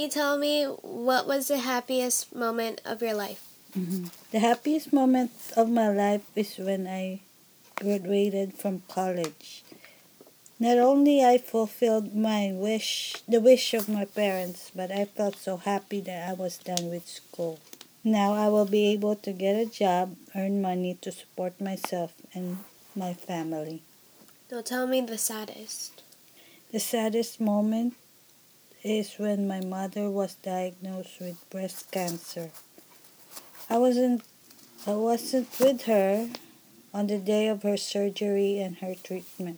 you tell me what was the happiest moment of your life? The happiest moment of my life is when I graduated from college. Not only I fulfilled the wish of my parents, but I felt so happy that I was done with school. Now I will be able to get a job, earn money to support myself and my family. Now tell me the saddest. The saddest moment is when my mother was diagnosed with breast cancer. I wasn't I wasn't with her on the day of her surgery and her treatment.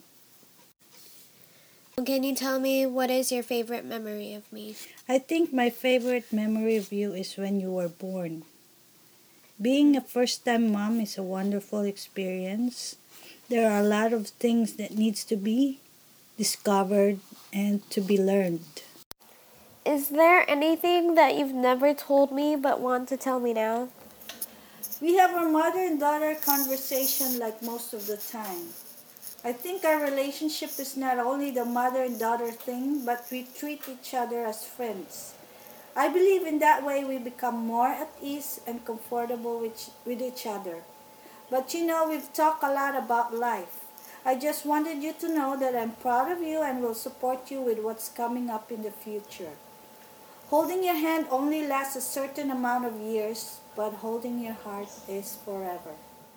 Can you tell me what is your favorite memory of me? I think my favorite memory of you is when you were born. Being a first-time mom is a wonderful experience. There are a lot of things that needs to be discovered and to be learned. Is there anything that you've never told me but want to tell me now? We have our mother and daughter conversation like most of the time. I think our relationship is not only the mother and daughter thing, but we treat each other as friends. I believe in that way we become more at ease and comfortable with each other. But we've talked a lot about life. I just wanted you to know that I'm proud of you and will support you with what's coming up in the future. Holding your hand only lasts a certain amount of years, but holding your heart is forever.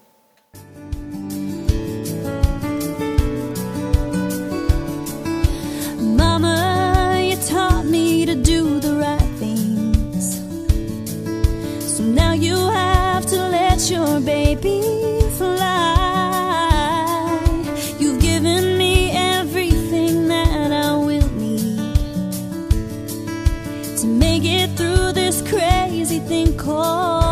Mama, you taught me to do the right things. So now you have to let your baby fly. You've given me everything that I will need to make it through this crazy thing called